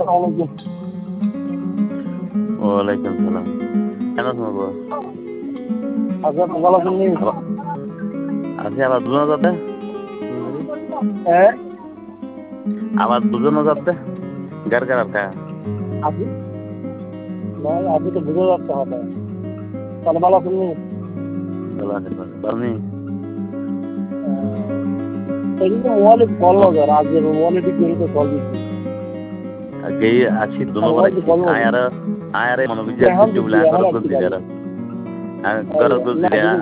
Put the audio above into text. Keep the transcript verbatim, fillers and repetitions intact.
আসসালামু ওয়ালাইকুম সালাম। কেন শুনবো? আচ্ছা ভালো আছেন নি? আজকে আবার দুজন যাতে হ্যাঁ আবার দুজন যাতে গার গার কা আজকে নয় আজকে তো বুঝে যাচ্ছে হবে তাহলে ভালো আছেন নি? ভালো আছে বানি এই যে মোবাইলে কল নজর আজ মোবাইলে ঠিক করে কল দিচ্ছি গেই আছি দুনো মোবাইল করে কল আয়ার আয়ার মনোবিজ্ঞান এখন কিছু বলে দিচ্ছি আর এখন করত দিচ্ছি দিলার আর করত দিলা